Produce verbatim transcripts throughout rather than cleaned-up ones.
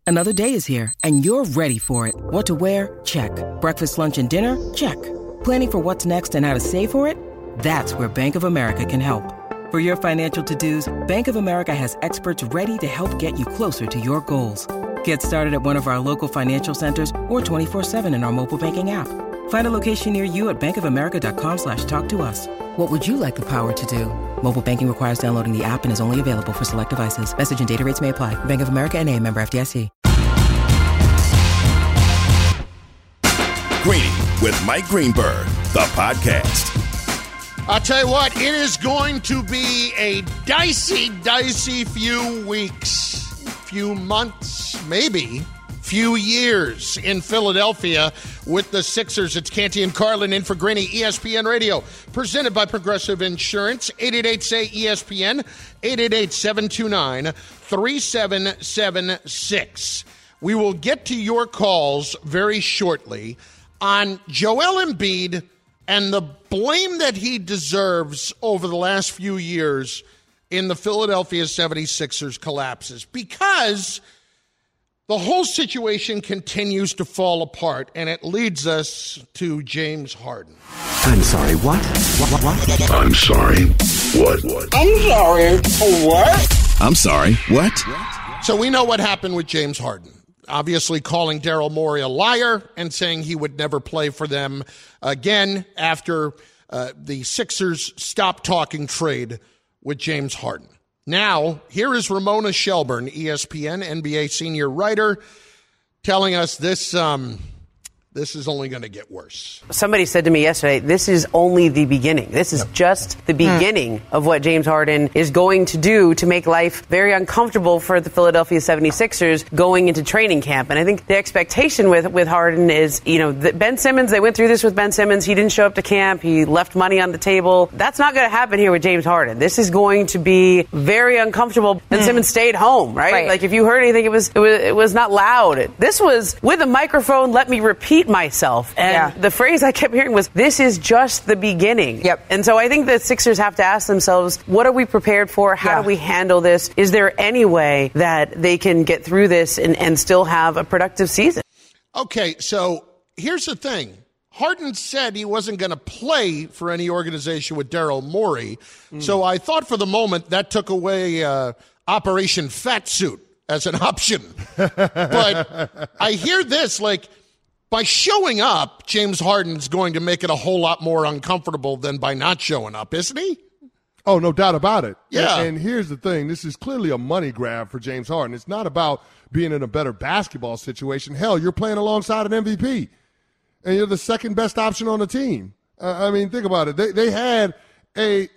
Another day is here, and you're ready for it. What to wear? Check. Breakfast, lunch, and dinner? Check. Planning for what's next and how to save for it? That's where Bank of America can help. For your financial to-dos, Bank of America has experts ready to help get you closer to your goals. Get started at one of our local financial centers or twenty-four seven in our mobile banking app. Find a location near you at bankofamerica.com slash talk to us. What would you like the power to do? Mobile banking requires downloading the app and is only available for select devices. Message and data rates may apply. Bank of America N A, member F D I C. Greeny with Mike Greenberg, the podcast. I'll tell you what, it is going to be a dicey, dicey few weeks, few months, maybe few years in Philadelphia with the Sixers. It's Canty and Carlin in for Greeny, E S P N Radio, presented by Progressive Insurance. eight eight eight, S A Y, E S P N, eight eight eight, seven two nine, three seven seven six. We will get to your calls very shortly on Joel Embiid and the blame that he deserves over the last few years in the Philadelphia seventy-sixers collapses, because the whole situation continues to fall apart, and it leads us to James Harden. I'm sorry, what? What, what, what? I'm sorry. What? What? I'm sorry, what? I'm sorry. What? So we know what happened with James Harden. Obviously calling Daryl Morey a liar and saying he would never play for them again after uh, the Sixers stopped talking trade with James Harden. Now, here is Ramona Shelburne, E S P N, N B A senior writer, telling us this um, this is only going to get worse. Somebody said to me yesterday, this is only the beginning. This is just the beginning of what James Harden is going to do to make life very uncomfortable for the Philadelphia seventy-sixers going into training camp. And I think the expectation with, with Harden is, you know, that Ben Simmons, they went through this with Ben Simmons. He didn't show up to camp. He left money on the table. That's not going to happen here with James Harden. This is going to be very uncomfortable. Ben mm. Simmons stayed home, right? right? Like if you heard anything, it was, it was, it was not loud. This was with a microphone, let me repeat myself. And yeah. the phrase I kept hearing was, this is just the beginning. Yep. And so I think the Sixers have to ask themselves, what are we prepared for? How yeah. do we handle this? Is there any way that they can get through this and, and still have a productive season? Okay, so here's the thing. Harden said he wasn't going to play for any organization with Daryl Morey. Mm. So I thought for the moment that took away uh, Operation Fat Suit as an option. But I hear this, like, by showing up, James Harden's going to make it a whole lot more uncomfortable than by not showing up, isn't he? Oh, no doubt about it. Yeah. And, and here's the thing. This is clearly a money grab for James Harden. It's not about being in a better basketball situation. Hell, you're playing alongside an M V P, and you're the second best option on the team. Uh, I mean, think about it. They they had a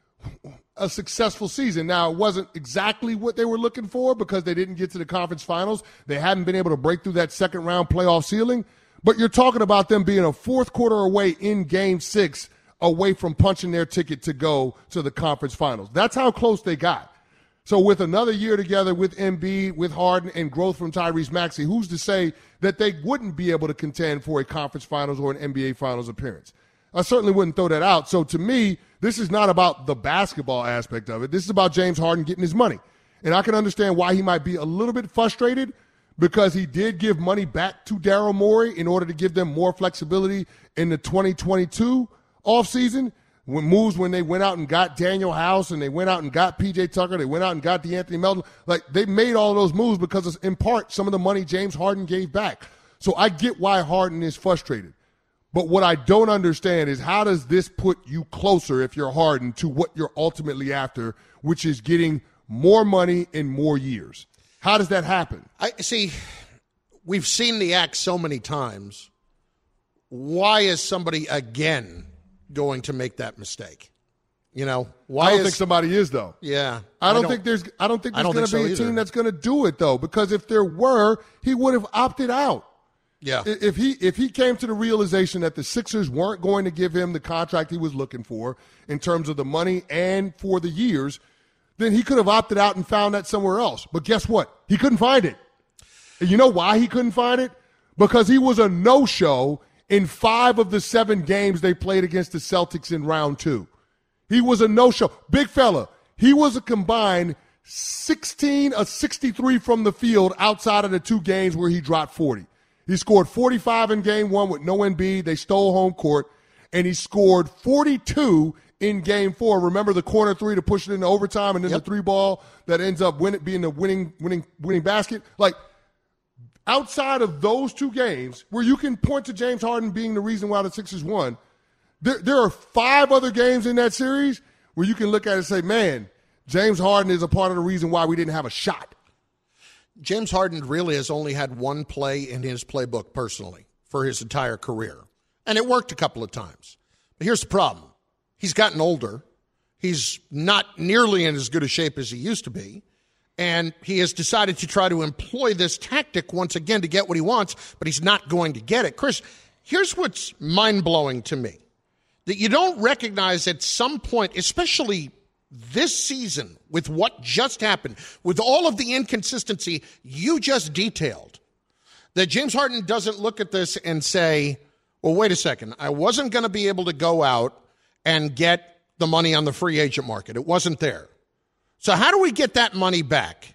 a successful season. Now, it wasn't exactly what they were looking for because they didn't get to the conference finals. They hadn't been able to break through that second round playoff ceiling. But you're talking about them being a fourth quarter away in game six, away from punching their ticket to go to the conference finals. That's how close they got. So with another year together with Embiid, with Harden, and growth from Tyrese Maxey, who's to say that they wouldn't be able to contend for a conference finals or an N B A finals appearance? I certainly wouldn't throw that out. So to me, this is not about the basketball aspect of it. This is about James Harden getting his money. And I can understand why he might be a little bit frustrated, because he did give money back to Daryl Morey in order to give them more flexibility in the twenty twenty-two offseason. When moves when they went out and got Daniel House and they went out and got P J Tucker, they went out and got DeAnthony Melton. Like, they made all those moves because of, in part, some of the money James Harden gave back. So I get why Harden is frustrated. But what I don't understand is, how does this put you closer, if you're Harden, to what you're ultimately after, which is getting more money in more years? How does that happen? I see. We've seen the act so many times. Why is somebody again going to make that mistake? You know, why? I don't is, think somebody is, though. Yeah, I don't, I don't think there's. I don't think there's going to be so a team that's going to do it, though, because if there were, he would have opted out. Yeah. If he if he came to the realization that the Sixers weren't going to give him the contract he was looking for in terms of the money and for the years, then he could have opted out and found that somewhere else. But guess what? He couldn't find it. And you know why he couldn't find it? Because he was a no-show in five of the seven games they played against the Celtics in round two. He was a no-show. Big fella. He was a combined sixteen of sixty-three from the field outside of the two games where he dropped forty. He scored forty-five in game one with no Embiid. They stole home court. And he scored forty-two in game four. Remember the corner three to push it into overtime and then yep. the three ball that ends up win- being the winning, winning, winning basket? Like, outside of those two games where you can point to James Harden being the reason why the Sixers won, there, there are five other games in that series where you can look at it and say, man, James Harden is a part of the reason why we didn't have a shot. James Harden really has only had one play in his playbook personally for his entire career. And it worked a couple of times. But here's the problem. He's gotten older. He's not nearly in as good a shape as he used to be. And he has decided to try to employ this tactic once again to get what he wants, but he's not going to get it. Chris, here's what's mind-blowing to me. That you don't recognize at some point, especially this season, with what just happened, with all of the inconsistency you just detailed, that James Harden doesn't look at this and say, well, wait a second, I wasn't going to be able to go out and get the money on the free agent market. It wasn't there. So how do we get that money back?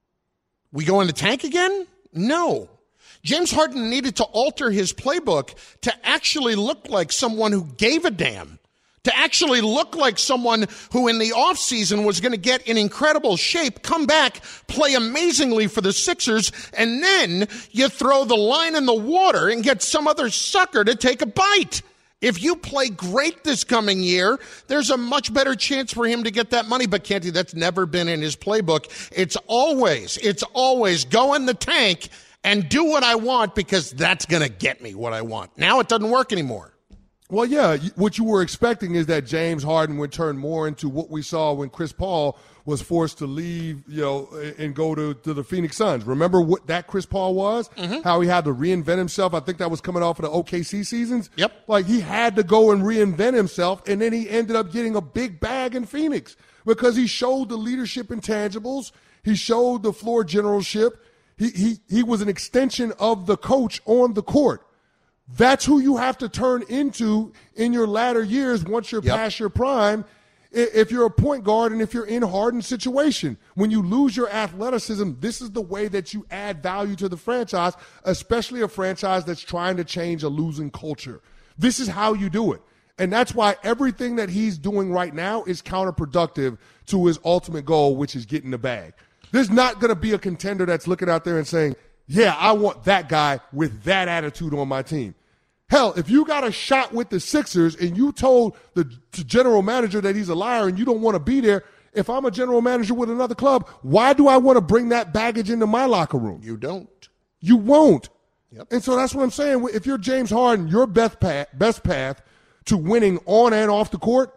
We go in the tank again? No. James Harden needed to alter his playbook to actually look like someone who gave a damn, to actually look like someone who in the offseason was going to get in incredible shape, come back, play amazingly for the Sixers, and then you throw the line in the water and get some other sucker to take a bite. If you play great this coming year, there's a much better chance for him to get that money. But, Canty, that's never been in his playbook. It's always, it's always go in the tank and do what I want because that's going to get me what I want. Now it doesn't work anymore. Well, yeah, what you were expecting is that James Harden would turn more into what we saw when Chris Paul was forced to leave, you know, and go to, to the Phoenix Suns. Remember what that Chris Paul was? Mm-hmm. How he had to reinvent himself. I think that was coming off of the O K C seasons. Yep. Like he had to go and reinvent himself, and then he ended up getting a big bag in Phoenix because he showed the leadership intangibles. He showed the floor generalship. He he he was an extension of the coach on the court. That's who you have to turn into in your latter years once you're yep. past your prime. If you're a point guard and if you're in Harden's situation, when you lose your athleticism, this is the way that you add value to the franchise, especially a franchise that's trying to change a losing culture. This is how you do it. And that's why everything that he's doing right now is counterproductive to his ultimate goal, which is getting the bag. There's not going to be a contender that's looking out there and saying, yeah, I want that guy with that attitude on my team. Hell, if you got a shot with the Sixers and you told the general manager that he's a liar and you don't want to be there, if I'm a general manager with another club, why do I want to bring that baggage into my locker room? You don't. You won't. Yep. And so that's what I'm saying. If you're James Harden, your best path, best path to winning on and off the court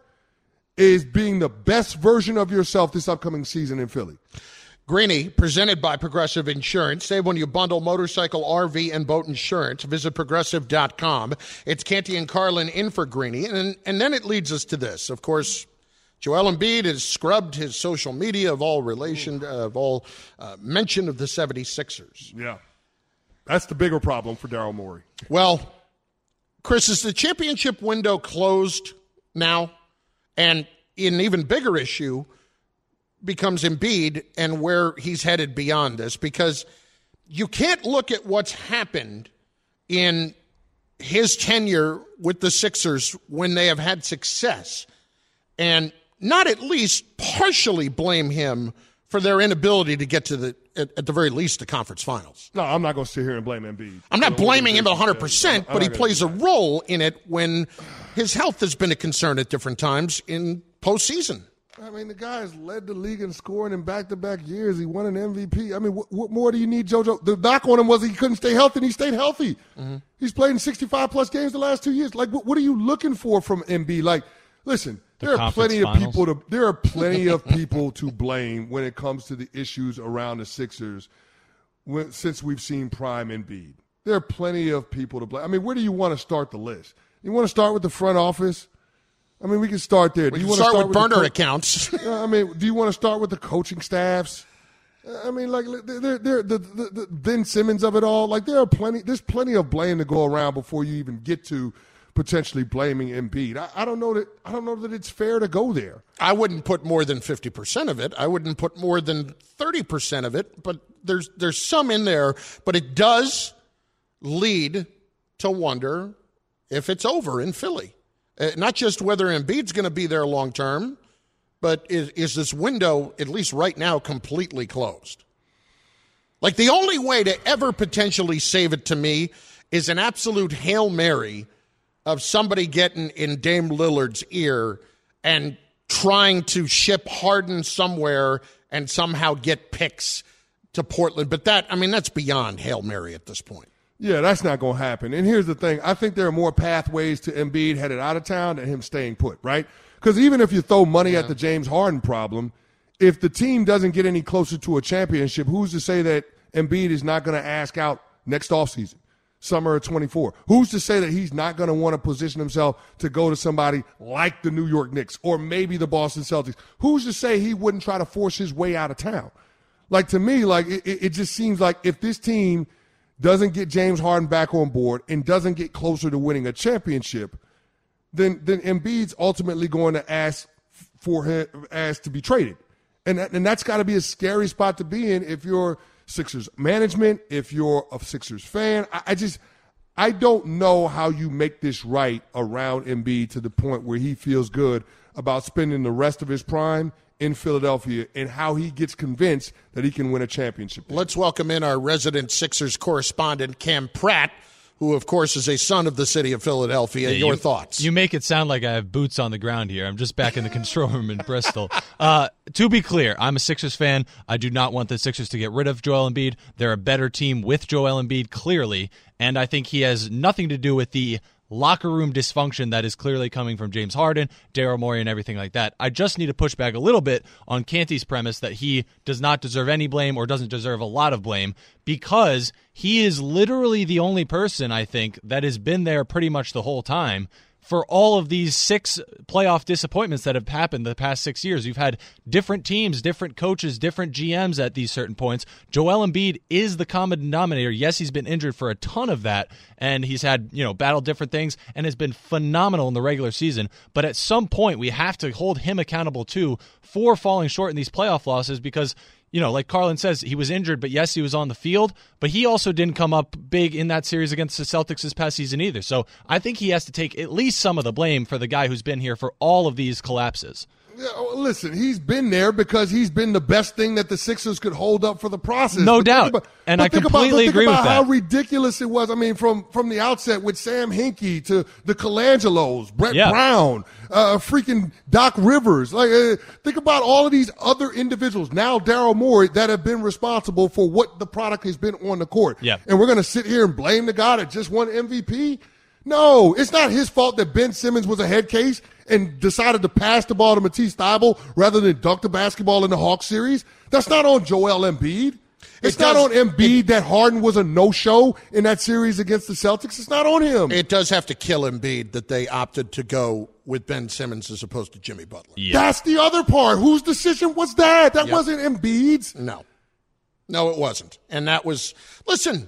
is being the best version of yourself this upcoming season in Philly. Greeny, presented by Progressive Insurance. Save when you bundle motorcycle, R V, and boat insurance. Visit Progressive dot com. It's Canty and Carlin in for Greeny. And, and then it leads us to this. Of course, Joel Embiid has scrubbed his social media of all relation, uh, of all uh, mention of the seventy-sixers. Yeah. That's the bigger problem for Daryl Morey. Well, Chris, is the championship window closed now? And an even bigger issue becomes Embiid and where he's headed beyond this, because you can't look at what's happened in his tenure with the Sixers when they have had success and not at least partially blame him for their inability to get to the, at, at the very least, the conference finals. No, I'm not going to sit here and blame Embiid. I'm not blaming him one hundred percent, but he plays a role in it when his health has been a concern at different times in postseason. I mean, the guy has led the league in scoring in back-to-back years. He won an M V P. I mean, what, what more do you need, JoJo? The knock on him was he couldn't stay healthy, and he stayed healthy. Mm-hmm. He's played in sixty-five-plus games the last two years. Like, what, what are you looking for from Embiid? Like, listen, the there are plenty finals. of people to there are plenty of people to blame when it comes to the issues around the Sixers when, since we've seen prime Embiid. There are plenty of people to blame. I mean, where do you want to start the list? You want to start with the front office? I mean, we can start there. We do you can want start, to start with, with burner co- accounts. I mean, do you want to start with the coaching staffs? I mean, like, they're, they're, the, the, the Ben Simmons of it all. Like, there are plenty. There's plenty of blame to go around before you even get to potentially blaming Embiid. I, I don't know that I don't know that it's fair to go there. I wouldn't put more than fifty percent of it. I wouldn't put more than thirty percent of it, but there's there's some in there, but it does lead to wonder if it's over in Philly. Uh, not just whether Embiid's going to be there long term, but is, is this window, at least right now, completely closed? Like, the only way to ever potentially save it to me is an absolute Hail Mary of somebody getting in Dame Lillard's ear and trying to ship Harden somewhere and somehow get picks to Portland. But that, I mean, that's beyond Hail Mary at this point. Yeah, that's not going to happen. And here's the thing. I think there are more pathways to Embiid headed out of town than him staying put, right? Because even if you throw money yeah. at the James Harden problem, if the team doesn't get any closer to a championship, who's to say that Embiid is not going to ask out next offseason, summer of twenty-four? Who's to say that he's not going to want to position himself to go to somebody like the New York Knicks or maybe the Boston Celtics? Who's to say he wouldn't try to force his way out of town? Like, to me, like it, it just seems like if this team doesn't get James Harden back on board and doesn't get closer to winning a championship, then then Embiid's ultimately going to ask for him, ask to be traded. And, that, and that's got to be a scary spot to be in if you're Sixers management, if you're a Sixers fan. I, I just I don't know how you make this right around Embiid to the point where he feels good about spending the rest of his prime in Philadelphia and how he gets convinced that he can win a championship. Let's welcome in our resident Sixers correspondent, Cam Pratt, who, of course, is a son of the city of Philadelphia. Yeah, Your you, thoughts? You make it sound like I have boots on the ground here. I'm just back in the control room in Bristol. Uh, to be clear, I'm a Sixers fan. I do not want the Sixers to get rid of Joel Embiid. They're a better team with Joel Embiid, clearly, and I think he has nothing to do with the locker room dysfunction that is clearly coming from James Harden, Daryl Morey, and everything like that. I just need to push back a little bit on Canty's premise that he does not deserve any blame or doesn't deserve a lot of blame, because he is literally the only person, I think, that has been there pretty much the whole time for all of these six playoff disappointments that have happened the past six years. You've had different teams, different coaches, different G Ms at these certain points. Joel Embiid is the common denominator. Yes, he's been injured for a ton of that, and he's had, you know, battled different things and has been phenomenal in the regular season. But at some point, we have to hold him accountable, too, for falling short in these playoff losses because, you know, like Carlin says, he was injured, but yes, he was on the field, but he also didn't come up big in that series against the Celtics this past season either. So I think he has to take at least some of the blame for the guy who's been here for all of these collapses. Yeah, listen, he's been there because he's been the best thing that the Sixers could hold up for the process. No but doubt. About, and I completely about, agree with that. Think that. about how ridiculous it was. I mean, from, from the outset with Sam Hinkie to the Colangelos, Brett yeah. Brown, uh, freaking Doc Rivers. Like, uh, think about all of these other individuals, now Daryl Morey, that have been responsible for what the product has been on the court. Yeah. And we're going to sit here and blame the guy that just won M V P? No, it's not his fault that Ben Simmons was a head case and decided to pass the ball to Matisse Thybulle rather than dunk the basketball in the Hawks series. That's not on Joel Embiid. It's it not does, on Embiid it, that Harden was a no-show in that series against the Celtics. It's not on him. It does have to kill Embiid that they opted to go with Ben Simmons as opposed to Jimmy Butler. Yeah. That's the other part. Whose decision was that? That yep. wasn't Embiid's. No. No, it wasn't. And that was – listen,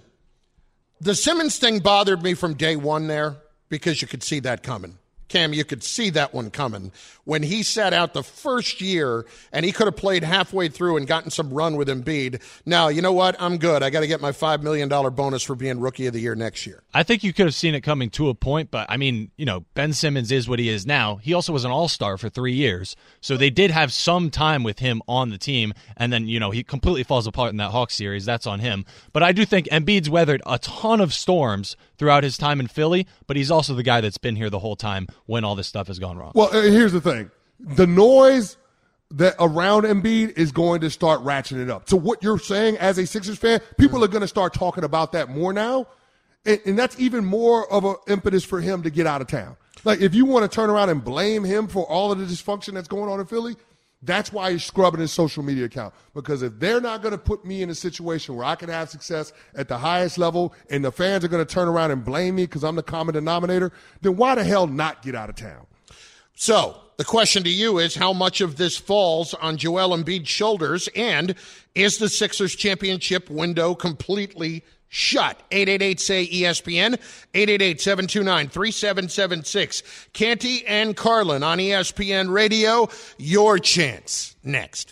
the Simmons thing bothered me from day one there because you could see that coming. Cam, you could see that one coming. When he sat out the first year and he could have played halfway through and gotten some run with Embiid. Now, you know what? I'm good. I got to get my five million dollars bonus for being Rookie of the Year next year. I think you could have seen it coming to a point, but, I mean, you know, Ben Simmons is what he is now. He also was an all-star for three years, so they did have some time with him on the team, and then, you know, he completely falls apart in that Hawks series. That's on him. But I do think Embiid's weathered a ton of storms throughout his time in Philly, but he's also the guy that's been here the whole time when all this stuff has gone wrong. Well, uh, here's the thing. The noise that around Embiid is going to start ratcheting it up. So what you're saying as a Sixers fan, people are going to start talking about that more now, and, and that's even more of an impetus for him to get out of town. Like, if you want to turn around and blame him for all of the dysfunction that's going on in Philly, that's why he's scrubbing his social media account. Because if they're not going to put me in a situation where I can have success at the highest level and the fans are going to turn around and blame me because I'm the common denominator, then why the hell not get out of town? So the question to you is, how much of this falls on Joel Embiid's shoulders, and is the Sixers championship window completely shut. eight eight eight, say E S P N, eight eight eight, seven two nine, three seven seven six. Canty and Carlin on E S P N Radio. Your chance. Next.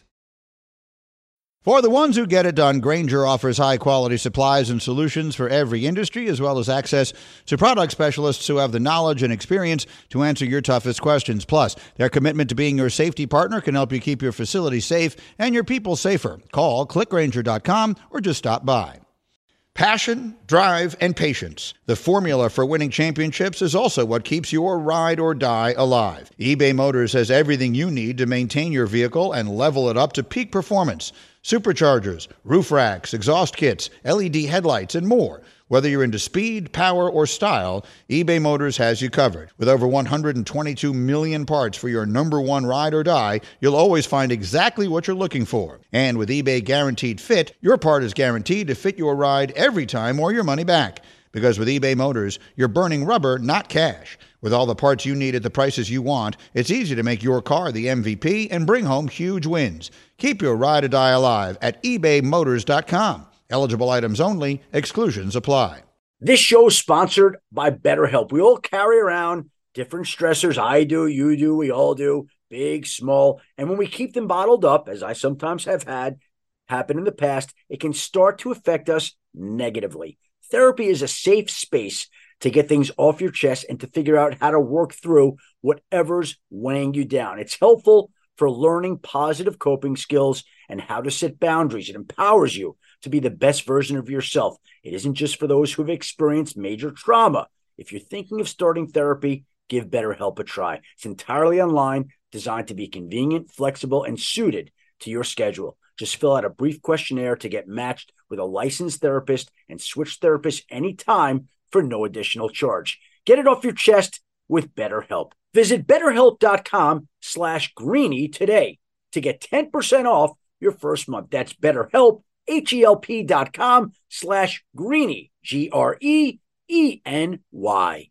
For the ones who get it done, Grainger offers high-quality supplies and solutions for every industry, as well as access to product specialists who have the knowledge and experience to answer your toughest questions. Plus, their commitment to being your safety partner can help you keep your facility safe and your people safer. Call click grainger dot com or just stop by. Passion, drive, and patience. The formula for winning championships is also what keeps your ride or die alive. eBay Motors has everything you need to maintain your vehicle and level it up to peak performance. Superchargers, roof racks, exhaust kits, L E D headlights, and more. Whether you're into speed, power, or style, eBay Motors has you covered. With over one hundred twenty-two million parts for your number one ride or die, you'll always find exactly what you're looking for. And with eBay Guaranteed Fit, your part is guaranteed to fit your ride every time or your money back. Because with eBay Motors, you're burning rubber, not cash. With all the parts you need at the prices you want, it's easy to make your car the M V P and bring home huge wins. Keep your ride or die alive at ebay motors dot com. Eligible items only. Exclusions apply. This show is sponsored by BetterHelp. We all carry around different stressors. I do, you do, we all do, big, small. And when we keep them bottled up, as I sometimes have had happen in the past, it can start to affect us negatively. Therapy is a safe space to get things off your chest and to figure out how to work through whatever's weighing you down. It's helpful for learning positive coping skills and how to set boundaries. It empowers you to be the best version of yourself. It isn't just for those who've experienced major trauma. If you're thinking of starting therapy, give BetterHelp a try. It's entirely online, designed to be convenient, flexible, and suited to your schedule. Just fill out a brief questionnaire to get matched with a licensed therapist and switch therapists anytime for no additional charge. Get it off your chest with BetterHelp. Visit betterhelp.com slash greeny today to get ten percent off your first month. That's BetterHelp, H-E-L-P dot com slash greeny, G R E E N Y.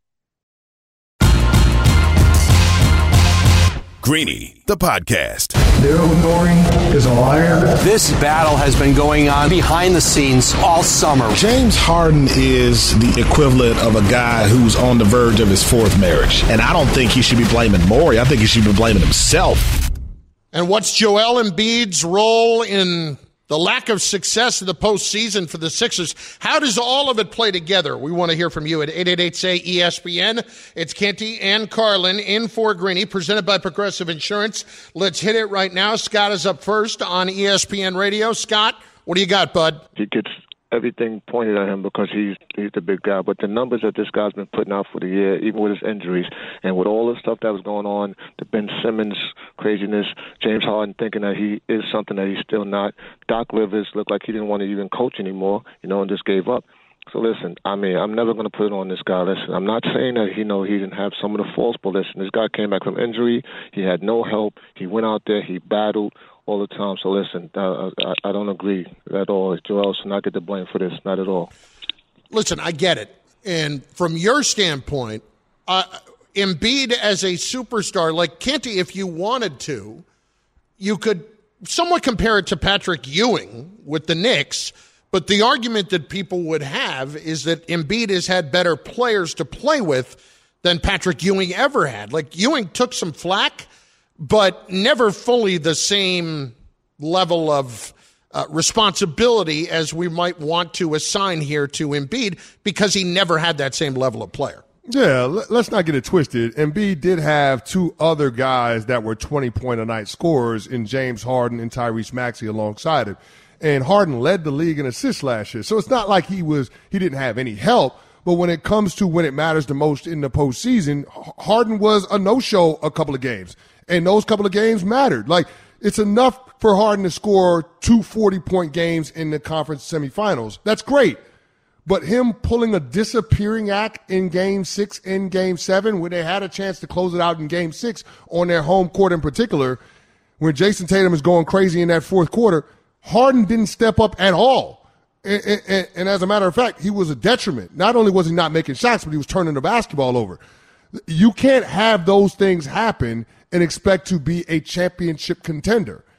Greeny, the podcast. Daryl Morey is a liar. This battle has been going on behind the scenes all summer. James Harden is the equivalent of a guy who's on the verge of his fourth marriage. And I don't think he should be blaming Morey. I think he should be blaming himself. And what's Joel Embiid's role in the lack of success in the postseason for the Sixers? How does all of it play together? We want to hear from you at eight eight eight, say, E S P N. It's Canty and Carlin in for Greeny, presented by Progressive Insurance. Let's hit it right now. Scott is up first on E S P N Radio. Scott, what do you got, bud? He gets everything pointed at him because he's he's the big guy. But the numbers that this guy's been putting out for the year, even with his injuries, and with all the stuff that was going on, the Ben Simmons craziness, James Harden thinking that he is something that he's still not. Doc Rivers looked like he didn't want to even coach anymore, you know, and just gave up. So listen, I mean, I'm never going to put it on this guy. Listen, I'm not saying that, you know, he didn't have some of the faults, but listen, this guy came back from injury. He had no help. He went out there. He battled all the time. So listen, uh, I, I don't agree at all. Joel should not get the blame for this, not at all. Listen, I get it. And from your standpoint, uh, Embiid as a superstar, like Canty, if you wanted to, you could somewhat compare it to Patrick Ewing with the Knicks. But the argument that people would have is that Embiid has had better players to play with than Patrick Ewing ever had. Like, Ewing took some flack, but never fully the same level of uh, responsibility as we might want to assign here to Embiid because he never had that same level of player. Yeah, let's not get it twisted. Embiid did have two other guys that were twenty-point-a-night scorers in James Harden and Tyrese Maxey alongside him. And Harden led the league in assists last year. So it's not like he was he didn't have any help. But when it comes to when it matters the most in the postseason, Harden was a no-show a couple of games. And those couple of games mattered. Like, it's enough for Harden to score two forty-point games in the conference semifinals. That's great. But him pulling a disappearing act in game six and game seven, when they had a chance to close it out in game six on their home court in particular, when Jason Tatum is going crazy in that fourth quarter, Harden didn't step up at all. And, and, and as a matter of fact, he was a detriment. Not only was he not making shots, but he was turning the basketball over. You can't have those things happen and expect to be a championship contender.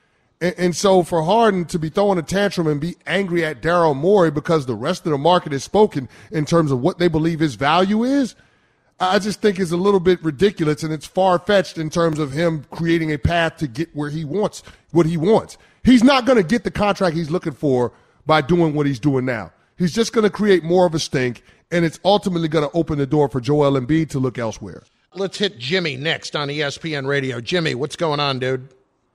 And, and so for Harden to be throwing a tantrum and be angry at Daryl Morey because the rest of the market has spoken in terms of what they believe his value is, I just think is a little bit ridiculous, and it's far-fetched in terms of him creating a path to get where he wants, what he wants. He's not going to get the contract he's looking for by doing what he's doing now. He's just going to create more of a stink, and it's ultimately going to open the door for Joel Embiid to look elsewhere. Let's hit Jimmy next on E S P N Radio. Jimmy, what's going on, dude?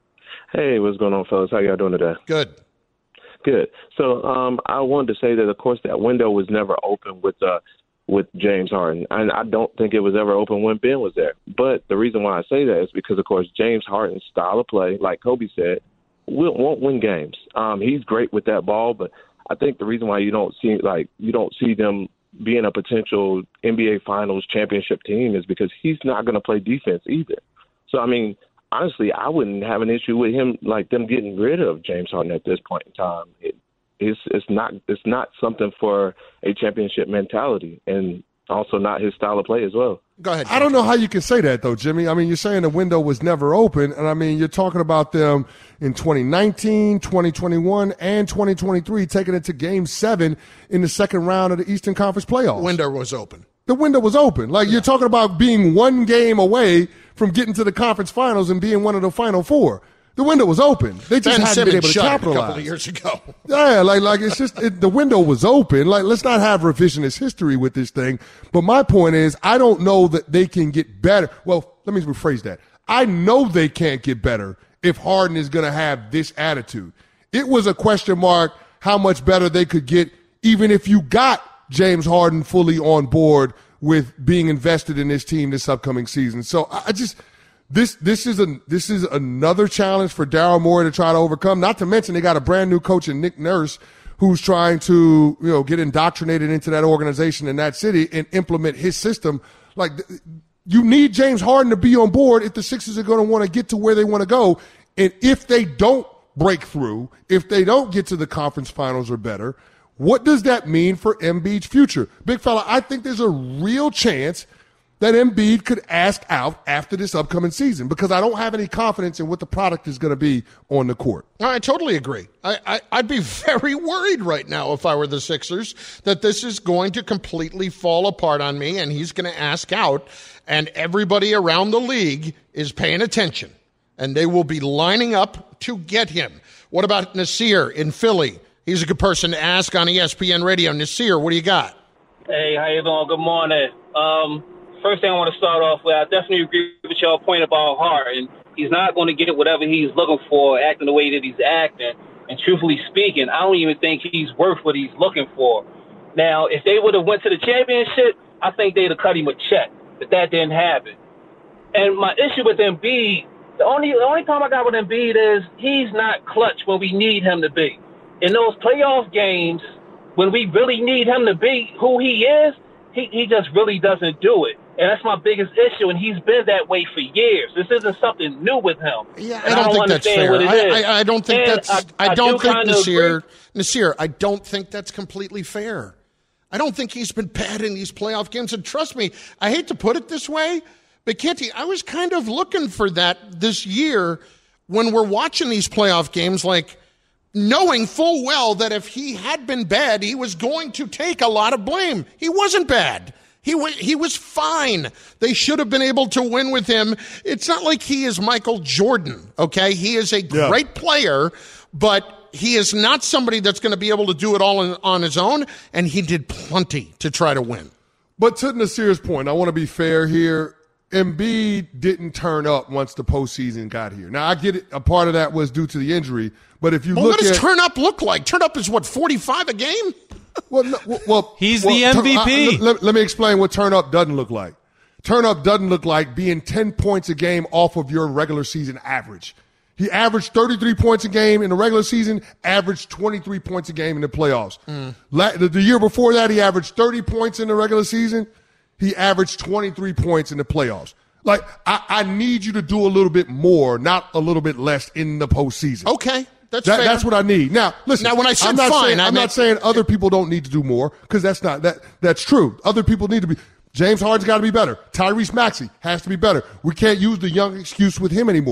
Hey, what's going on, fellas? How y'all doing today? Good. Good. So um, I wanted to say that, of course, that window was never open with uh, with James Harden. And I don't think it was ever open when Ben was there. But the reason why I say that is because, of course, James Harden's style of play, like Kobe said, will, won't win games. Um, he's great with that ball, but I think the reason why you don't see like you don't see them being a potential N B A Finals championship team is because he's not going to play defense either. So, I mean, honestly, I wouldn't have an issue with him, like them getting rid of James Harden at this point in time. It, it's it's not it's not something for a championship mentality, and also not his style of play as well. Go ahead, Jimmy. I don't know how you can say that, though, Jimmy. I mean, you're saying the window was never open, and I mean, you're talking about them in twenty nineteen, twenty twenty-one, and twenty twenty-three taking it to Game seven in the second round of the Eastern Conference playoffs. Window was open. The window was open. Like, yeah. You're talking about being one game away from getting to the conference finals and being one of the final four. The window was open. They just Ben hadn't Simmons been able to shut it capitalize. a couple of years ago. Yeah, like like it's just it, the window was open. Like, let's not have revisionist history with this thing. But my point is, I don't know that they can get better. Well, let me rephrase that. I know they can't get better if Harden is going to have this attitude. It was a question mark how much better they could get, even if you got James Harden fully on board with being invested in this team this upcoming season. So I just. This this is a this is another challenge for Daryl Morey to try to overcome. Not to mention they got a brand new coach in Nick Nurse who's trying to, you know, get indoctrinated into that organization in that city and implement his system. Like, you need James Harden to be on board if the Sixers are going to want to get to where they want to go. And if they don't break through, if they don't get to the conference finals or better, what does that mean for Embiid's future? Big fella, I think there's a real chance that Embiid could ask out after this upcoming season, because I don't have any confidence in what the product is going to be on the court. I totally agree. I, I, I'd be very worried right now if I were the Sixers that this is going to completely fall apart on me and he's going to ask out, and everybody around the league is paying attention, and they will be lining up to get him. What about Nasir in Philly? He's a good person to ask on E S P N Radio. Nasir, what do you got? Hey, how you doing? Good morning. Um, First thing I want to start off with, I definitely agree with your point about Harden. He's not going to get whatever he's looking for, acting the way that he's acting. And truthfully speaking, I don't even think he's worth what he's looking for. Now, if they would have went to the championship, I think they'd have cut him a check. But that didn't happen. And my issue with Embiid, the only the only problem I got with Embiid is he's not clutch when we need him to be. In those playoff games, when we really need him to be who he is, he, he just really doesn't do it. And that's my biggest issue, and he's been that way for years. This isn't something new with him. Yeah, I don't, I don't think that's fair. I, I, I don't think and that's. I, I, I don't do think Nasir. Nasir, I don't think that's completely fair. I don't think he's been bad in these playoff games. And trust me, I hate to put it this way, but Kenty, I was kind of looking for that this year when we're watching these playoff games, like knowing full well that if he had been bad, he was going to take a lot of blame. He wasn't bad. He was, he was fine. They should have been able to win with him. It's not like he is Michael Jordan, okay? He is a yeah. great player, but he is not somebody that's going to be able to do it all in, on his own, and he did plenty to try to win. But to Nasir's point, I want to be fair here. Embiid didn't turn up once the postseason got here. Now, I get it. A part of that was due to the injury, but if you well, look what does at – turn up look like? Turn up is, what, forty-five a game? Well, no, well, he's well, the M V P. Uh, let, let me explain what turn up doesn't look like. Turn up doesn't look like being ten points a game off of your regular season average. He averaged thirty-three points a game in the regular season, averaged twenty-three points a game in the playoffs. Mm. La- the, the year before that, he averaged thirty points in the regular season. He averaged twenty-three points in the playoffs. Like, I, I need you to do a little bit more, not a little bit less in the postseason. Okay. That's that, fair. That's what I need. Now, listen. Now, when I said I'm not fine, saying, I I'm meant, not saying other people don't need to do more, because that's not that. That's true. Other people need to be. James Harden's got to be better. Tyrese Maxey has to be better. We can't use the young excuse with him anymore.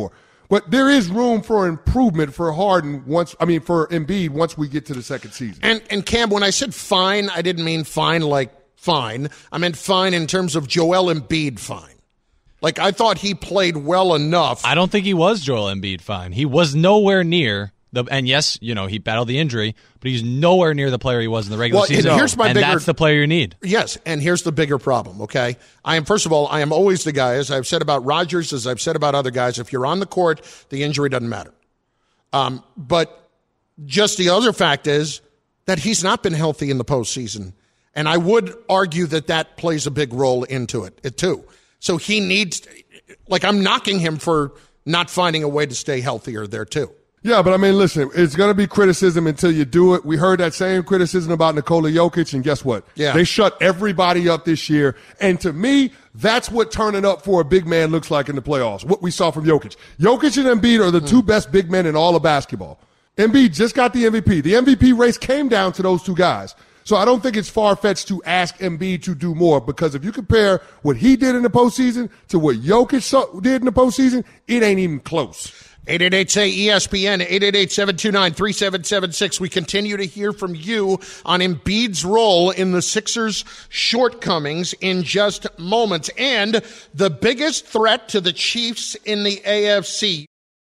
But there is room for improvement for Harden once, I mean, for Embiid once we get to the second season. And, and Cam, when I said fine, I didn't mean fine like fine. I meant fine in terms of Joel Embiid fine. Like, I thought he played well enough. I don't think he was Joel Embiid fine. He was nowhere near the, and yes, you know, he battled the injury, but he's nowhere near the player he was in the regular well, season. And, here's my and bigger, that's the player you need. Yes, and here's the bigger problem, okay? I am, first of all, I am always the guy, as I've said about Rodgers, as I've said about other guys, if you're on the court, the injury doesn't matter. Um, but just the other fact is that he's not been healthy in the postseason. And I would argue that that plays a big role into it, it too. So he needs, like, I'm knocking him for not finding a way to stay healthier there too. Yeah, but I mean, listen, it's going to be criticism until you do it. We heard that same criticism about Nikola Jokic, and guess what? Yeah. They shut everybody up this year. And to me, that's what turning up for a big man looks like in the playoffs, what we saw from Jokic. Jokic and Embiid are the mm. two best big men in all of basketball. Embiid just got the M V P. The M V P race came down to those two guys. So I don't think it's far-fetched to ask Embiid to do more, because if you compare what he did in the postseason to what Jokic did in the postseason, it ain't even close. eight eight eight, say E S P N, eight eight eight, seven two nine, three seven seven six. We continue to hear from you on Embiid's role in the Sixers' shortcomings in just moments, and the biggest threat to the Chiefs in the A F C.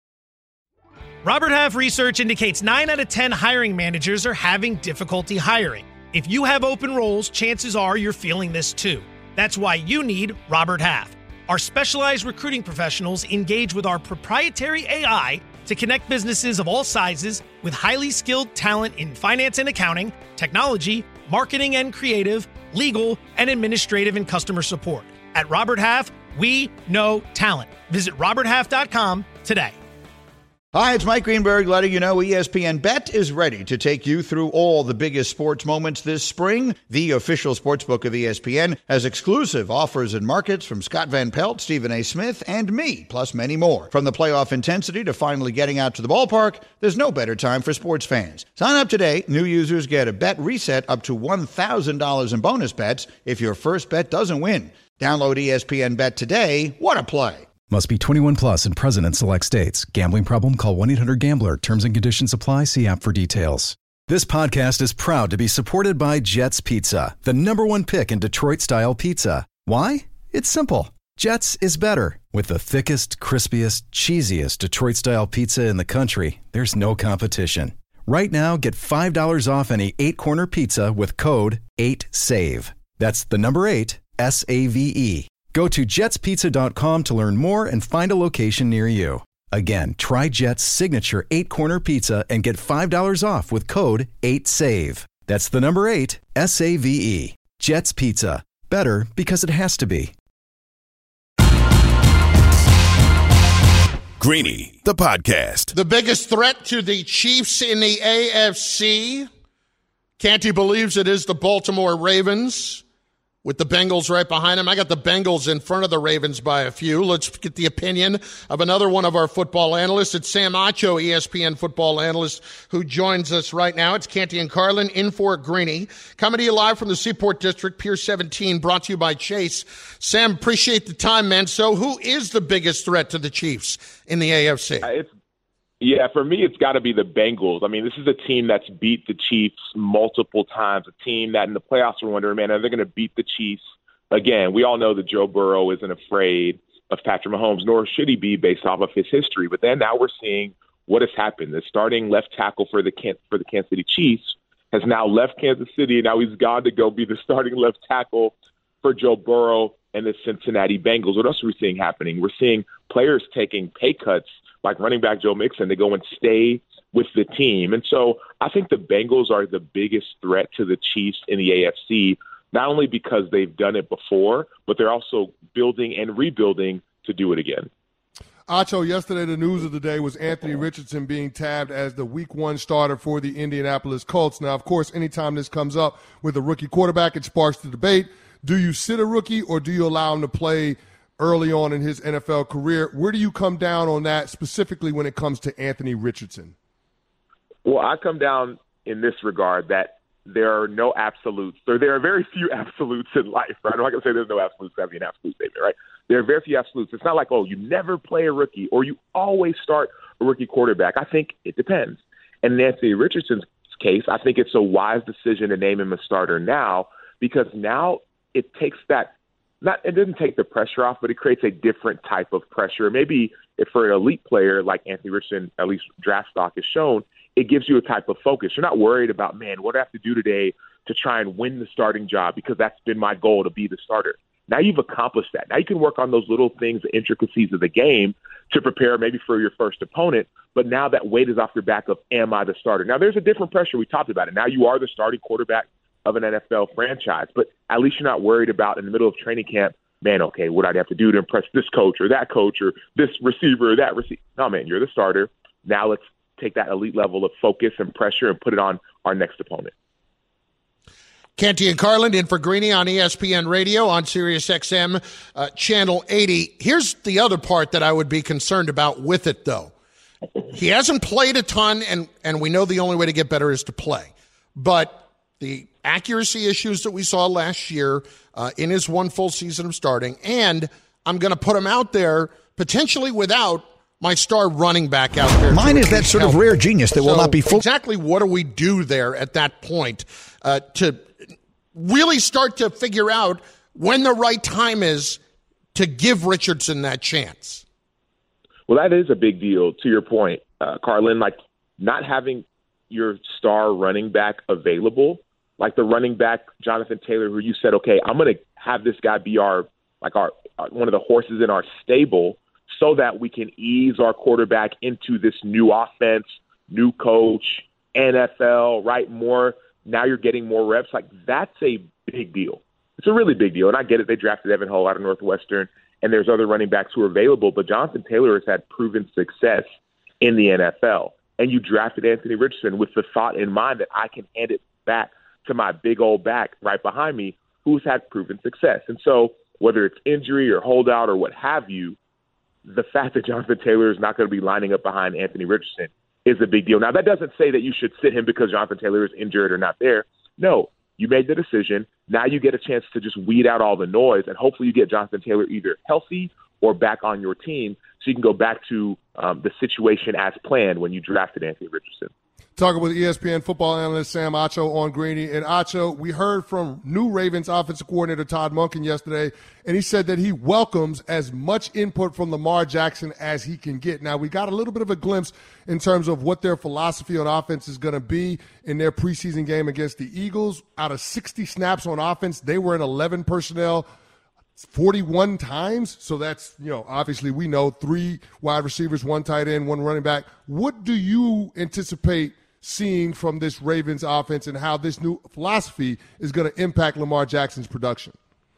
Robert Half research indicates nine out of ten hiring managers are having difficulty hiring. If you have open roles, chances are you're feeling this too. That's why you need Robert Half. Our specialized recruiting professionals engage with our proprietary A I to connect businesses of all sizes with highly skilled talent in finance and accounting, technology, marketing and creative, legal, and administrative and customer support. At Robert Half, we know talent. Visit robert half dot com today. Hi, it's Mike Greenberg letting you know E S P N Bet is ready to take you through all the biggest sports moments this spring. The official sportsbook of E S P N has exclusive offers and markets from Scott Van Pelt, Stephen A. Smith, and me, plus many more. From the playoff intensity to finally getting out to the ballpark, there's no better time for sports fans. Sign up today. New users get a bet reset up to one thousand dollars in bonus bets if your first bet doesn't win. Download E S P N Bet today. What a play. Must be twenty-one plus and present in select states. Gambling problem? Call one eight hundred gambler. Terms and conditions apply. See app for details. This podcast is proud to be supported by Jets Pizza, the number one pick in Detroit-style pizza. Why? It's simple. Jets is better. With the thickest, crispiest, cheesiest Detroit-style pizza in the country, there's no competition. Right now, get five dollars off any eight-corner pizza with code eight save. That's the number eight, S A V E. Go to jets pizza dot com to learn more and find a location near you. Again, try Jet's signature eight-corner pizza and get five dollars off with code eight save. That's the number eight, S A V E. Jet's Pizza. Better because it has to be. Greeny, the podcast. The biggest threat to the Chiefs in the A F C, Canty believes it is the Baltimore Ravens, with the Bengals right behind them. I got the Bengals in front of the Ravens by a few. Let's get the opinion of another one of our football analysts. It's Sam Acho, E S P N football analyst, who joins us right now. It's Canty and Carlin in for Greeny. Coming to you live from the Seaport District, Pier seventeen, brought to you by Chase. Sam, appreciate the time, man. So who is the biggest threat to the Chiefs in the A F C? It's Yeah, for me, it's got to be the Bengals. I mean, this is a team that's beat the Chiefs multiple times, a team that in the playoffs we're wondering, man, are they going to beat the Chiefs again? We all know that Joe Burrow isn't afraid of Patrick Mahomes, nor should he be based off of his history. But then now we're seeing what has happened. The starting left tackle for the for the Kansas City Chiefs has now left Kansas City, and now he's gone to go be the starting left tackle for Joe Burrow and the Cincinnati Bengals. What else are we seeing happening? We're seeing players taking pay cuts, like running back Joe Mixon, to go and stay with the team. And so I think the Bengals are the biggest threat to the Chiefs in the A F C, not only because they've done it before, but they're also building and rebuilding to do it again. Acho, yesterday the news of the day was Anthony Richardson being tabbed as the week one starter for the Indianapolis Colts. Now, of course, anytime this comes up with a rookie quarterback, it sparks the debate. Do you sit a rookie or do you allow him to play early on in his N F L career? Where do you come down on that, specifically when it comes to Anthony Richardson? Well, I come down in this regard that there are no absolutes. Or there are very few absolutes in life, right? I'm not going to say there's no absolutes. That'd be an absolute statement, right? There are very few absolutes. It's not like, oh, you never play a rookie or you always start a rookie quarterback. I think it depends. And in Anthony Richardson's case, I think it's a wise decision to name him a starter now, because now it takes that, not it doesn't take the pressure off, but it creates a different type of pressure. Maybe if for an elite player like Anthony Richardson, at least draft stock has shown, it gives you a type of focus. You're not worried about, man, what do I have to do today to try and win the starting job, because that's been my goal to be the starter. Now you've accomplished that. Now you can work on those little things, the intricacies of the game to prepare maybe for your first opponent. But now that weight is off your back of, am I the starter? Now there's a different pressure. We talked about it. Now you are the starting quarterback of an N F L franchise. But at least you're not worried about in the middle of training camp, man, okay, what I'd have to do to impress this coach or that coach or this receiver or that receiver. No, man, you're the starter. Now let's take that elite level of focus and pressure and put it on our next opponent. Canty and Carlin in for Greeny on E S P N Radio on Sirius X M, uh, Channel eighty. Here's the other part that I would be concerned about with it, though. He hasn't played a ton, and, and we know the only way to get better is to play. But the accuracy issues that we saw last year uh, in his one full season of starting, and I'm going to put him out there potentially without my star running back out there. Mine is that sort of rare genius that will so not be full. Exactly what do we do there at that point uh, to really start to figure out when the right time is to give Richardson that chance? Well, that is a big deal, to your point, uh, Carlin. Like, not having your star running back available, like the running back, Jonathan Taylor, who you said, okay, I'm going to have this guy be our, like our, our one of the horses in our stable, so that we can ease our quarterback into this new offense, new coach, N F L, right? More, now you're getting more reps. Like, that's a big deal. It's a really big deal. And I get it. They drafted Evan Hull out of Northwestern, and there's other running backs who are available, but Jonathan Taylor has had proven success in the N F L. And you drafted Anthony Richardson with the thought in mind that I can hand it back to my big old back right behind me who's had proven success. And so whether it's injury or holdout or what have you, the fact that Jonathan Taylor is not going to be lining up behind Anthony Richardson is a big deal. Now, that doesn't say that you should sit him because Jonathan Taylor is injured or not there. No, you made the decision. Now you get a chance to just weed out all the noise, and hopefully you get Jonathan Taylor either healthy or back on your team so you can go back to um, the situation as planned when you drafted Anthony Richardson. Talking with E S P N football analyst Sam Acho on Greeny. And Acho, we heard from new Ravens offensive coordinator Todd Monken yesterday, and he said that he welcomes as much input from Lamar Jackson as he can get. Now, we got a little bit of a glimpse in terms of what their philosophy on offense is going to be in their preseason game against the Eagles. Out of sixty snaps on offense, they were in eleven personnel forty-one times. So that's, you know, obviously we know three wide receivers, one tight end, one running back. What do you anticipate seeing from this Ravens offense and how this new philosophy is going to impact Lamar Jackson's production?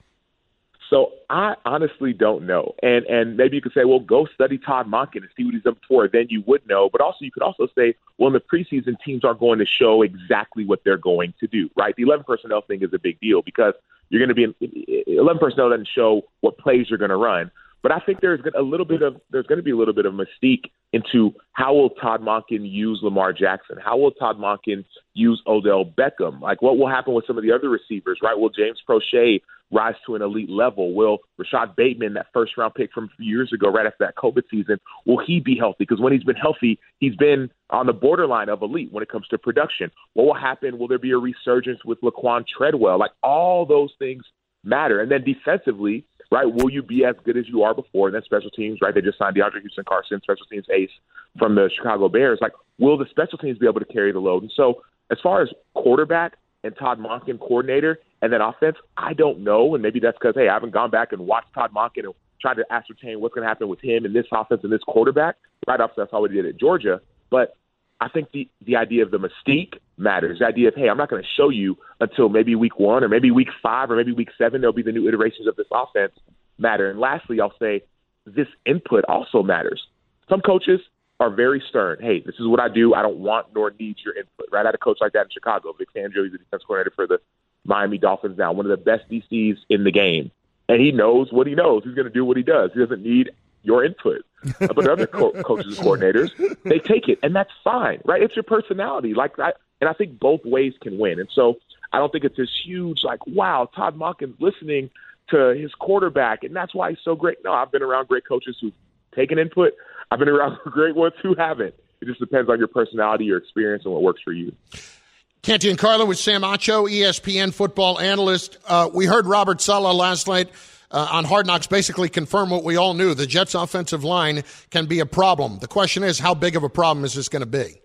So I honestly don't know. And and maybe you could say, well, go study Todd Monken and see what he's done before. Then you would know. But also you could also say, well, in the preseason, teams are going to show exactly what they're going to do, right? The eleven personnel thing is a big deal because you're going to be in eleven personnel doesn't show what plays you're going to run. But I think there's a little bit of there's going to be a little bit of mystique into how will Todd Monken use Lamar Jackson? How will Todd Monken use Odell Beckham? Like, what will happen with some of the other receivers, right? Will James Prochet rise to an elite level? Will Rashad Bateman, that first round pick from a few years ago, right after that COVID season, will he be healthy? Because when he's been healthy, he's been on the borderline of elite when it comes to production. What will happen? Will there be a resurgence with Laquan Treadwell? Like, all those things matter. And then defensively, right, will you be as good as you are before? And then special teams, right, they just signed DeAndre Houston-Carson, special teams ace from the Chicago Bears. Like, will the special teams be able to carry the load? And so as far as quarterback and Todd Monken coordinator and then offense, I don't know. And maybe that's because, hey, I haven't gone back and watched Todd Monken and tried to ascertain what's going to happen with him and this offense and this quarterback. Right off, that's all we did at Georgia. But I think the, the idea of the mystique matters. The idea of, hey, I'm not going to show you until maybe week one or maybe week five or maybe week seven. There'll be the new iterations of this offense matter. And lastly, I'll say this input also matters. Some coaches are very stern. Hey, this is what I do. I don't want nor need your input. Right? I had a coach like that in Chicago. Vic Fangio, he's the defense coordinator for the Miami Dolphins now, one of the best D Cs in the game. And he knows what he knows. He's going to do what he does. He doesn't need your input. But other co- coaches and coordinators, they take it, and that's fine, right? It's your personality. Like, I, And I think both ways can win. And so I don't think it's this huge, like, wow, Todd Monken's listening to his quarterback, and that's why he's so great. No, I've been around great coaches who've taken input. I've been around great ones who haven't. It just depends on your personality, your experience, and what works for you. Canty and Carlin with Sam Acho, E S P N football analyst. Uh, we heard Robert Saleh last night uh, on Hard Knocks basically confirm what we all knew. The Jets' offensive line can be a problem. The question is, how big of a problem is this going to be?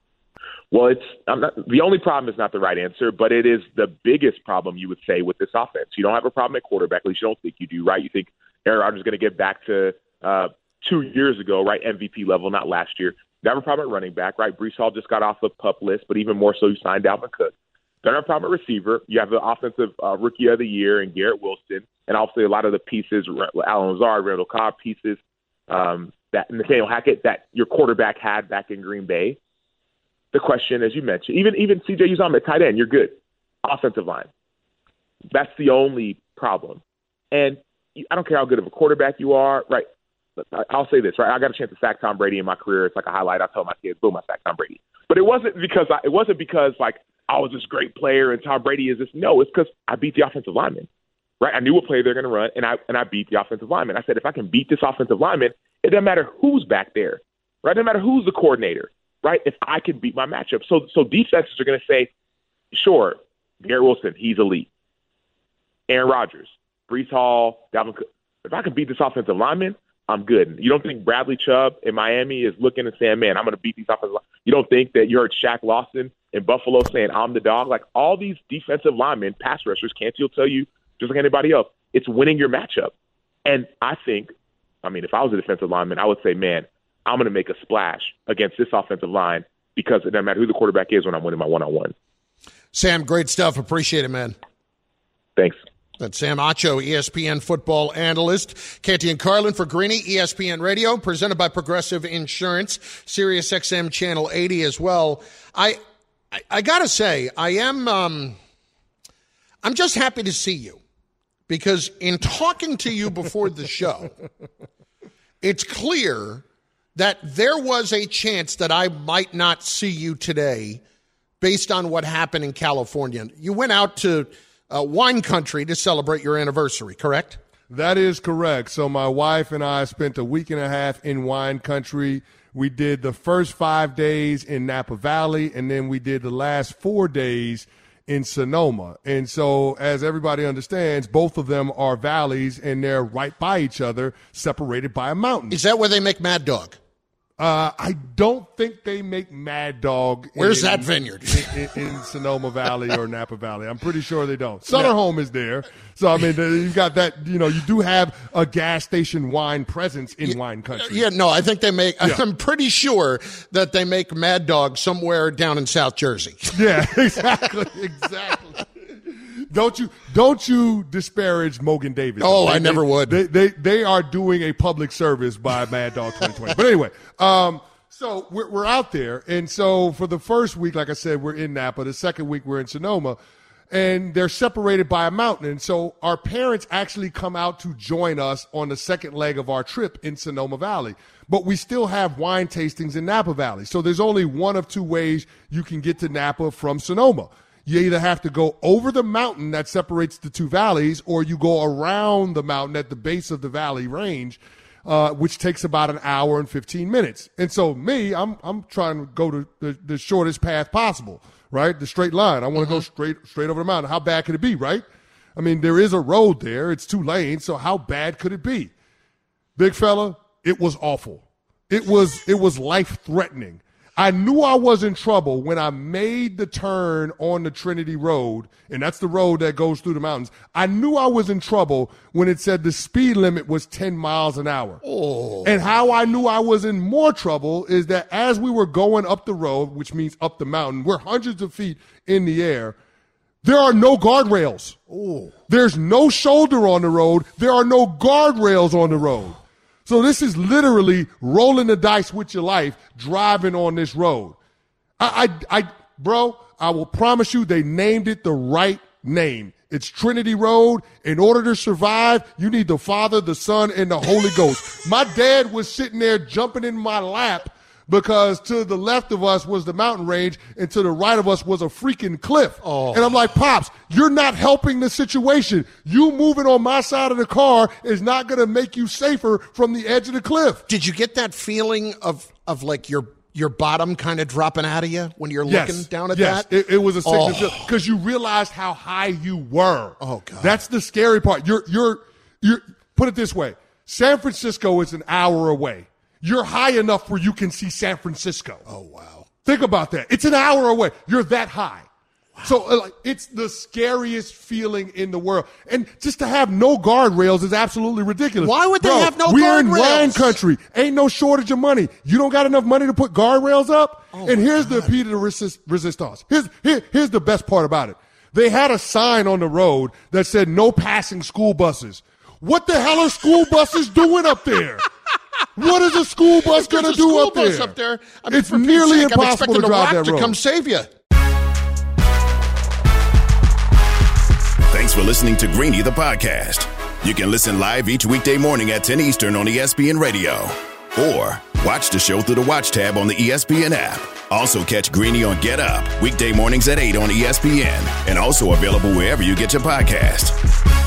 Well, it's I'm not, the only problem is not the right answer, but it is the biggest problem, you would say, with this offense. You don't have a problem at quarterback. At least you don't think you do, right? You think Aaron Rodgers is going to get back to uh, two years ago, right, M V P level, not last year. You have a problem at running back, right? Breece Hall just got off the PUP list, but even more so, you signed Dalvin Cook. Don't have a problem at receiver. You have the offensive uh, rookie of the year and Garrett Wilson, and obviously a lot of the pieces, Allen Lazard, Randall Cobb pieces, um, that Nathaniel Hackett that your quarterback had back in Green Bay. The question, as you mentioned, even even C J Uzomah at tight end, you're good. Offensive line. That's the only problem. And I don't care how good of a quarterback you are, right? I'll say this, right? I got a chance to sack Tom Brady in my career. It's like a highlight. I tell my kids, boom, I sacked Tom Brady. But it wasn't because I, it wasn't because like I was this great player and Tom Brady is this. No, it's because I beat the offensive lineman, right? I knew what play they're going to run, and I and I beat the offensive lineman. I said, if I can beat this offensive lineman, it doesn't matter who's back there, right? It doesn't matter who's the coordinator, right? If I can beat my matchup. So so defenses are going to say, sure, Garrett Wilson, he's elite. Aaron Rodgers, Breece Hall, Dalvin Cook. If I can beat this offensive lineman, I'm good. You don't think Bradley Chubb in Miami is looking and saying, man, I'm going to beat these offensive linemen? You don't think that you heard Shaq Lawson in Buffalo saying, I'm the dog? Like all these defensive linemen, pass rushers, Canty will tell you, just like anybody else, it's winning your matchup. And I think, I mean, if I was a defensive lineman, I would say, man, I'm going to make a splash against this offensive line because it doesn't matter who the quarterback is when I'm winning my one-on-one. Sam, great stuff. Appreciate it, man. Thanks. That's Sam Acho, E S P N football analyst. Canty and Carlin for Greeny, E S P N Radio, presented by Progressive Insurance, Sirius X M Channel eighty as well. I I, I got to say, I am um, I'm just happy to see you because in talking to you before the show, it's clear that there was a chance that I might not see you today based on what happened in California. You went out to Uh, wine country to celebrate your anniversary, correct? That is correct. So my wife and I spent a week and a half in wine country. We did the first five days in Napa Valley, and then we did the last four days in Sonoma. And so as everybody understands, both of them are valleys, and they're right by each other, separated by a mountain. Is that where they make Mad Dog? Uh, I don't think they make Mad Dog. Where's in, that vineyard? In, in, in Sonoma Valley or Napa Valley. I'm pretty sure they don't. Sutter Home is there. So, I mean, you've got that, you know, you do have a gas station wine presence in yeah, wine country. Yeah, no, I think they make, yeah. I'm pretty sure that they make Mad Dog somewhere down in South Jersey. Yeah, exactly, exactly. Don't you don't you disparage Mogan Davis? Oh, they, I never they, would. They, they they are doing a public service by Mad Dog twenty twenty. But anyway, um, so we're we're out there, and so for the first week, like I said, we're in Napa. The second week, we're in Sonoma, and they're separated by a mountain. And so our parents actually come out to join us on the second leg of our trip in Sonoma Valley. But we still have wine tastings in Napa Valley. So there's only one of two ways you can get to Napa from Sonoma. You either have to go over the mountain that separates the two valleys, or you go around the mountain at the base of the valley range, uh, which takes about an hour and fifteen minutes. And so me, I'm I'm trying to go to the, the shortest path possible, right? The straight line. I want to mm-hmm. go straight straight over the mountain. How bad could it be, right? I mean, there is a road there. It's two lanes, so how bad could it be? Big fella, it was awful. It was it was life-threatening. I knew I was in trouble when I made the turn on the Trinity Road, and that's the road that goes through the mountains. I knew I was in trouble when it said the speed limit was ten miles an hour. Oh. And how I knew I was in more trouble is that as we were going up the road, which means up the mountain, we're hundreds of feet in the air, there are no guardrails. Oh. There's no shoulder on the road. There are no guardrails on the road. So this is literally rolling the dice with your life, driving on this road. I, I, I, bro, I will promise you they named it the right name. It's Trinity Road. In order to survive, you need the Father, the Son, and the Holy Ghost. My dad was sitting there jumping in my lap because to the left of us was the mountain range and to the right of us was a freaking cliff. Oh. And I'm like, Pops, you're not helping the situation. You moving on my side of the car is not going to make you safer from the edge of the cliff. Did you get that feeling of, of like your your bottom kind of dropping out of you when you're yes. looking down at yes. that? It, it was a sickening oh. feel because you realized how high you were. Oh, God. That's the scary part. You're, you're, you're, put it this way. San Francisco is an hour away. You're high enough where you can see San Francisco. Oh, wow. Think about that. It's an hour away. You're that high. Wow. So uh, like, it's the scariest feeling in the world. And just to have no guardrails is absolutely ridiculous. Why would they Bro, have no we're guardrails? in wine country. Ain't no shortage of money. You don't got enough money to put guardrails up? Oh, and here's God. the piece de resist- resistance. Here's, here, here's the best part about it. They had a sign on the road that said no passing school buses. What the hell are school buses doing up there? What is a school bus going to do up there? up there? I mean, it's nearly sake, impossible to drive that to road. come save you. Thanks for listening to Greeny the podcast. You can listen live each weekday morning at ten Eastern on E S P N Radio. Or watch the show through the Watch tab on the E S P N app. Also catch Greeny on Get Up, weekday mornings at eight on E S P N. And also available wherever you get your podcast.